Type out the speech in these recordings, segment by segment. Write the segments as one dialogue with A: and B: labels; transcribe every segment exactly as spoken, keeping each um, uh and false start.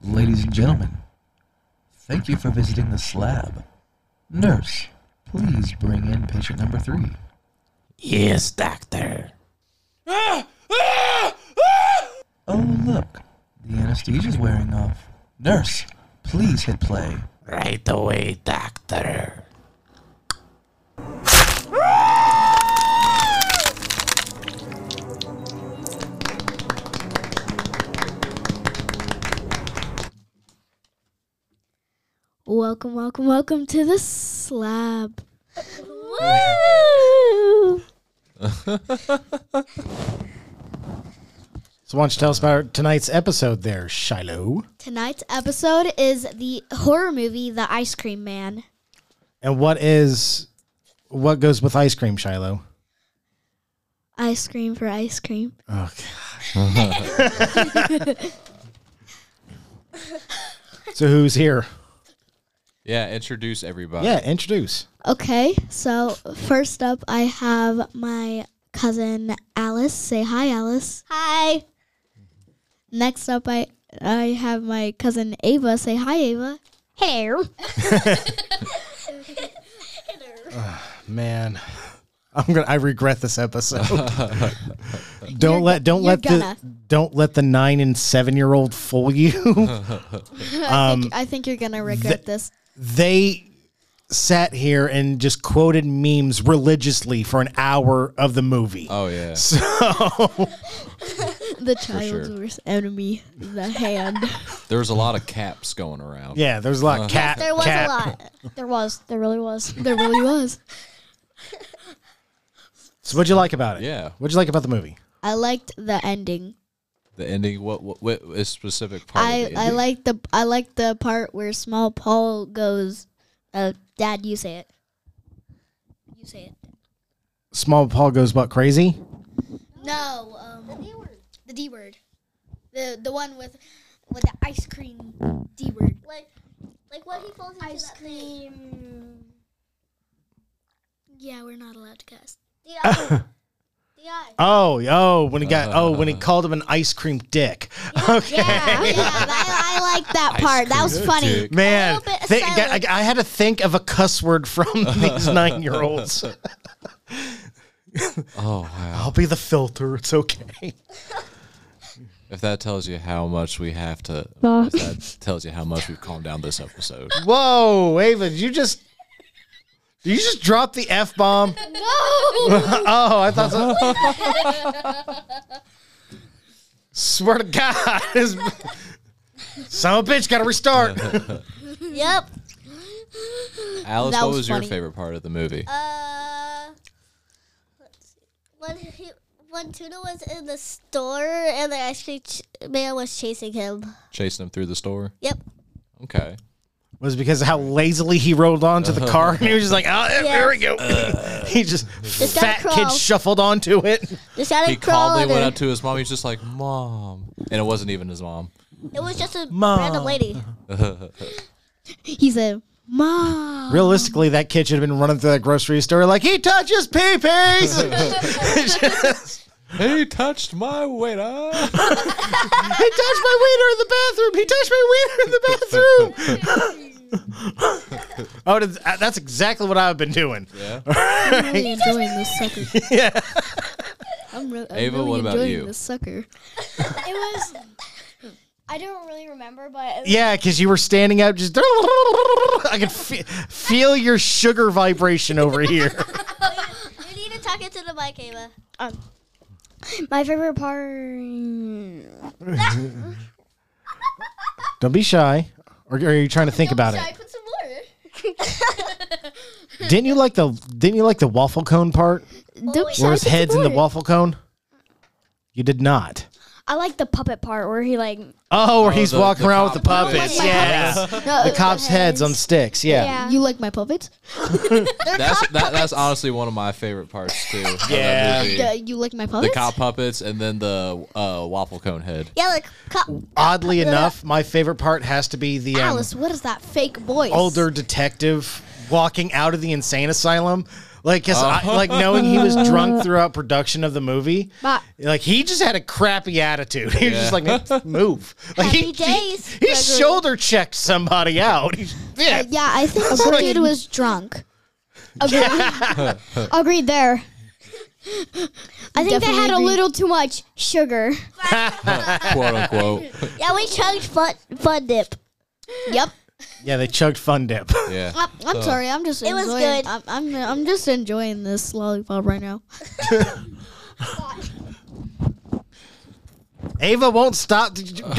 A: Ladies and gentlemen, thank you for visiting the slab. Nurse, please bring in patient number three.
B: Yes, doctor.
A: Oh, look, the anesthesia's wearing off. Nurse, please hit play.
B: Right away, doctor.
C: Welcome, welcome, welcome to the slab. Woo!
D: So why don't you tell us about tonight's episode there, Shiloh?
C: Tonight's episode is the horror movie, The Ice Cream Man.
D: And what is, what goes with ice cream, Shiloh?
C: Ice cream for ice cream.
D: Oh, gosh. So who's here?
E: Yeah, introduce everybody.
D: Yeah, introduce.
C: Okay, so first up I have my cousin Alice. Say hi, Alice. Hi. Next up I I have my cousin Ava. Say hi, Ava. Hello.
D: Man, I'm gonna. I regret this episode. don't
C: You're
D: let don't
C: you're
D: let
C: gonna.
D: the don't let the nine and seven year old fool you.
C: I, think, I think you're gonna regret
D: th-
C: this.
D: They sat here and just quoted memes religiously for an hour of the movie.
E: Oh, yeah.
D: So
C: The child's
E: sure.
C: worst enemy, the hand.
E: There was a lot of caps going around.
D: yeah, there's a lot of cat.
F: There was
D: cat.
F: a lot. There was. There really was.
C: There really was.
D: So what'd you like about it?
E: Yeah.
D: What'd you like about the movie?
C: I liked the ending.
E: The ending, what, what, what is specific part
C: I
E: of the
C: I
E: ending?
C: like the I like the part where Small Paul goes, uh, Dad, you say it. You say it.
D: Small Paul goes what, crazy?
C: No, um, the D word. The D word. The the one with with the ice cream D word.
F: Like, like what he falls into
C: Ice
F: that thing.
C: Yeah, we're not allowed to cuss.
F: The eye. The eye.
D: Oh, oh, when he got oh, when he called him an ice cream dick. Okay.
C: Yeah, yeah, I, I like that part. That was funny.
E: dick.
D: Man,
F: A little bit of
D: thi-
F: silence.
D: I, I had to think of a cuss word from these nine-year-olds.
E: Oh, wow.
D: I'll be the filter. It's okay.
E: If that tells you how much we have to,
C: Uh.
E: if that tells you how much we've calmed down this episode.
D: Whoa, Ava, did you just did you just drop the F bomb?
F: No.
D: Oh, I thought so. Swear to God, this son of a bitch got to restart.
F: Yep.
E: Alice,
C: That
E: what
C: was
E: was your
C: funny.
E: favorite part of the movie?
F: Uh, let's see. When he, when Tuna was in the store and the ice cream ch- man was chasing him.
E: Chasing him through the store?
F: Yep.
E: Okay.
D: Was it because of how lazily he rolled onto the car and he was just like, oh, there we go. he just,
F: Just
D: fat
F: gotta
D: kid
F: crawl.
D: shuffled onto it.
F: Just gotta
E: He
F: crawl
E: calmly
F: under.
E: went up to his mom. He's just like, Mom. And it wasn't even his mom.
F: It was just a
D: Mom.
F: random lady.
C: He said, "Mom."
D: Realistically, that kid should have been running through that grocery store like, he touches pee-pees.
E: He touched my waiter.
D: He touched my wiener in the bathroom. He touched my wiener in the bathroom. Oh, did- uh, that's exactly what I've been doing.
E: Yeah.
C: I'm really enjoying this sucker.
D: Yeah.
C: I'm, re- I'm
E: Ava,
C: really
E: what about
C: enjoying
E: you?
C: this sucker.
F: It was. I don't really remember, but
D: Yeah, because you were standing up just. I could fe- feel your sugar vibration over here.
F: you need to talk into the mic, Ava.
G: My favorite part.
D: Don't be shy. Or are you trying to think about
F: I
D: it?
F: put some more.
D: Didn't you like the Didn't you like the waffle cone part?
C: Don't be shy,
D: Where his
C: put some
D: head's in the
C: more.
D: waffle cone? You did not.
G: I like the puppet part where he like.
D: Oh, where he's
E: the-
D: walking
E: the
D: around with the
E: cop
D: puppets.
E: puppets.
D: Yeah.
C: No,
D: The cops' heads on sticks. Yeah.
G: Yeah.
C: You like my puppets?
E: That's that, that's honestly one of my favorite parts too. of that
D: Yeah.
E: movie.
C: Uh, you like my
E: The
C: puppets?
E: cop puppets and then the uh, waffle cone head.
F: Yeah, like cop.
D: Oddly enough, my favorite part has to be the um,
C: Alice, what is that fake voice?
D: older detective walking out of the insane asylum. Like, cause I, like knowing he was drunk throughout production of the movie,
G: But-
D: like he just had a crappy attitude. He was
E: Yeah.
D: just like, "Man, move." Like
F: Happy
D: he,
F: days,
D: he, he shoulder checked somebody out. He's- yeah,
C: Yeah, I think the kid was drunk.
G: Agreed. Agreed there. I think they had a
C: Definitely
G: little too much sugar.
E: Quote unquote.
F: Yeah, we chugged fun, fun dip.
C: Yep.
D: yeah, they chugged Fun Dip.
E: Yeah.
C: I'm, I'm
E: So-
C: sorry. I'm just
F: It was
C: enjoying.
F: good.
C: I'm, I'm I'm just enjoying this lollipop right now.
D: Ava won't stop.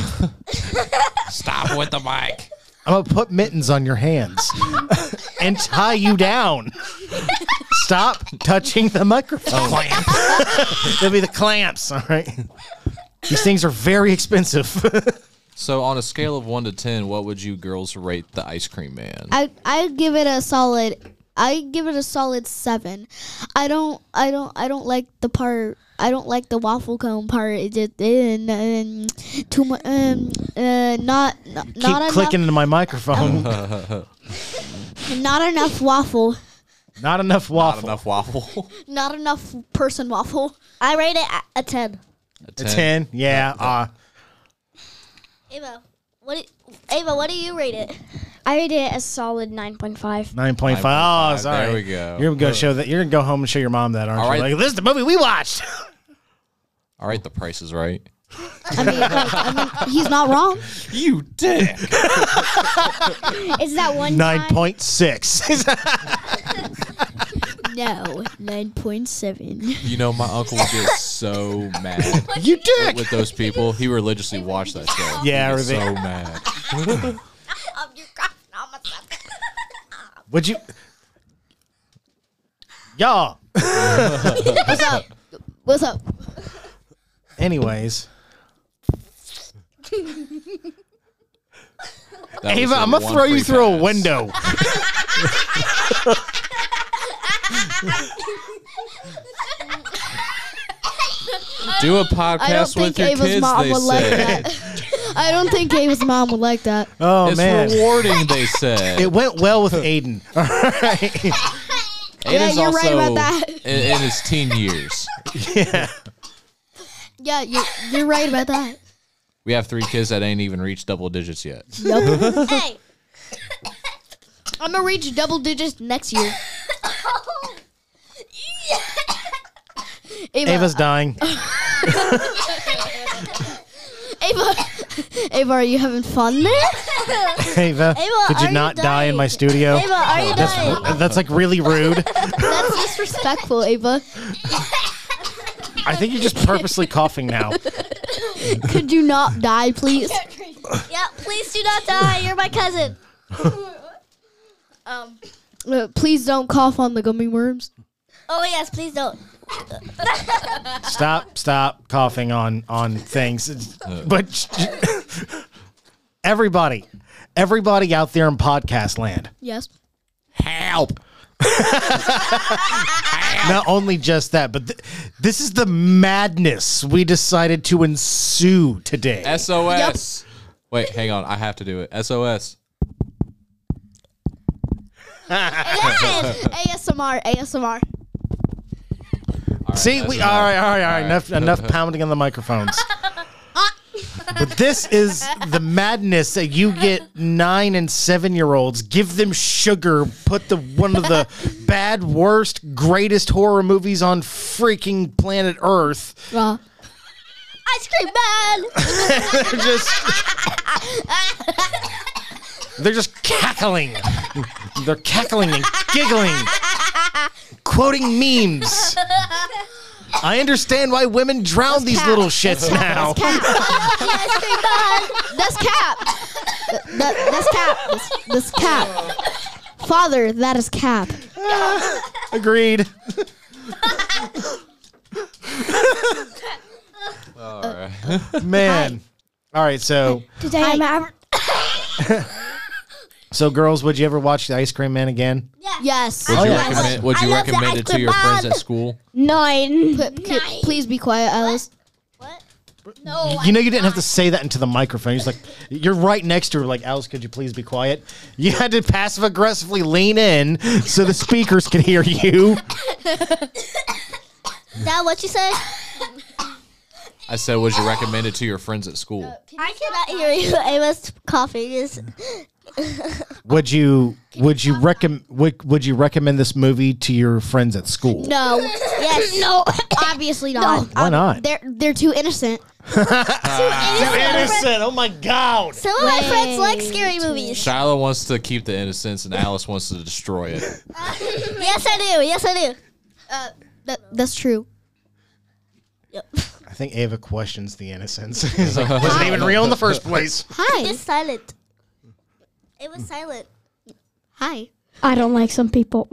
E: Stop with the mic.
D: I'm gonna put mittens on your hands and tie you down. Stop touching the microphone. Clamp. They'll be the clamps. All right. These things are very expensive.
E: So on a scale of one to ten, what would you girls rate the Ice Cream Man?
C: I I give it a solid. I give it a solid seven. I don't. I don't. I don't like the part. I don't like the waffle cone part. It just and, um, too much. Um, uh, not not,
D: Keep
C: not
D: clicking
C: enough.
D: into my microphone.
C: Not enough waffle.
D: Not enough
E: Not
D: waffle.
E: enough waffle.
C: Not enough person waffle.
F: I rate it a- a ten.
E: A
D: A ten. Yeah. Uh,
F: Ava, what? Do, Ava, what do you rate it?
G: I rated it a solid nine point five.
D: Nine point five. Oh,
E: There
D: sorry.
E: we go.
D: You're gonna go show that. You're gonna go home and show your mom that, aren't
E: All
D: you?
E: right.
D: Like, this is the movie we watched.
E: All right, the price is right.
C: I mean, like, I mean, he's not wrong.
E: You dick.
G: Is that one
D: Nine
G: time?
D: point six.
C: No, nine point seven.
E: You know, my uncle would get so mad
D: You dick.
E: with those people. He religiously watched that show.
D: Yeah,
E: He
D: or
E: gets
D: they-
E: so mad.
D: Would you? Y'all.
C: What's up? What's up?
D: Anyways,
E: That was
D: Ava,
E: the
D: I'm gonna
E: one
D: throw you
E: free
D: through a
E: pass.
D: window.
E: Do a
C: I don't
E: podcast
C: think
E: with your
C: Ava's
E: kids,
C: mom
E: they
C: would like
E: say.
C: that. I don't think Ava's mom would like that.
D: Oh
E: It's
D: man,
E: rewarding, they said.
D: it went well with Aiden. All right.
E: Aiden's
C: you're right
E: also
C: about that.
E: In, in his teen years.
D: Yeah.
C: Yeah, you're, you're right about that.
E: We have three kids that ain't even reached double digits yet.
C: Nope.
F: Hey,
C: I'm gonna reach double digits next year. Ava,
D: Ava's dying.
C: Ava, Ava, are you having fun there?
D: Ava,
F: Ava,
D: could you
F: are you
D: not die in
F: dying?
D: my studio?
F: Ava, are you dying?
D: That's, that's like really rude.
C: That's disrespectful, Ava.
D: I think you're just purposely coughing now.
C: Could you not die, please?
F: Yeah, please do not die. You're my cousin.
C: Um, uh, please don't cough on the gummy worms.
F: Oh yes, please don't.
D: Stop, stop coughing on on things. It's- But everybody, everybody out there in podcast land,
C: Yes.
E: Help!
D: not only just that, but th- this is the madness we decided to ensue today.
E: S O S. Wait, hang on. I have to do it. S O S.
C: A S M R, A S M R.
E: All right,
D: See,
E: that's
D: we
E: enough.
D: all right, all right, all right.
E: All right.
D: Enough, enough pounding on the microphones. But this is the madness that you get nine and seven year olds, give them sugar, put the one of the bad, worst, greatest horror movies on freaking planet Earth.
C: Uh,
F: Ice cream man.
D: They're just they're just cackling. They're cackling and giggling, quoting memes. I understand why women drown these little shits now.
F: Ice cream man.
C: that's Cap. Th- that, that's Cap. That's, that's Cap. Father, that is Cap.
D: Agreed.
E: All right.
D: Man. All right, so
G: Today I'm aver-
D: so girls, would you ever watch The Ice Cream Man again?
C: Yes.
E: Would
D: Oh,
E: you
D: yeah.
E: recommend? Would
F: I
E: you
F: love the
E: recommend
F: ice
E: it to
F: cream
E: your friends
F: man.
E: at school?
G: nine.
C: P- p- please be quiet, Alice.
F: What?
C: No,
D: You know, you didn't have to say that into the microphone. He's like, you're right next to her. Like, Alice, could you please be quiet? You had to passive aggressively lean in so the speakers could hear you.
F: Dad, what you say?
E: I said, would you recommend it to your friends at school?
F: I cannot hear you. Ava's coughing. Is
D: Would you would you recommend would, would you recommend this movie to your friends at school?
C: no,
F: yes.
C: no, obviously not.
D: Why not?
C: They're they're too innocent.
D: Too innocent. Oh my God.
F: Some of my
C: Way
F: friends like scary movies.
E: Shiloh wants to keep the innocence, and Alice wants to destroy it.
F: Yes, I do. Yes, I do.
C: Uh, that, that's true.
F: Yep.
D: I think Ava questions the innocence. He's like, wasn't even real in the first place.
C: Hi,
F: It's silent. It was silent.
C: hi.
G: I don't like some people.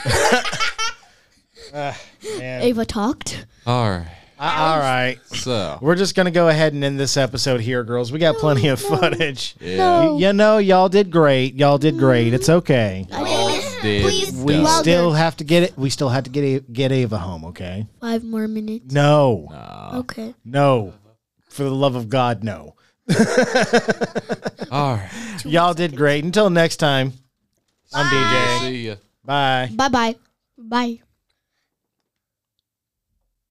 D: Man.
C: Ava talked.
E: All right.
D: Uh, all right.
E: So,
D: We're just going to go ahead and end this episode here, girls. We got plenty of footage.
E: yeah.
D: You, you know, y'all did great. Y'all did great. It's okay.
E: Did
F: Please,
D: We
F: Well,
D: still have to get it. We still have to get A- get Ava home, okay?
C: Five more minutes.
D: No.
C: Okay.
D: No. For the love of God, no.
E: All right.
D: Y'all did great. Until next time, I'm D J.
E: See ya.
D: Bye.
C: Bye bye. Bye.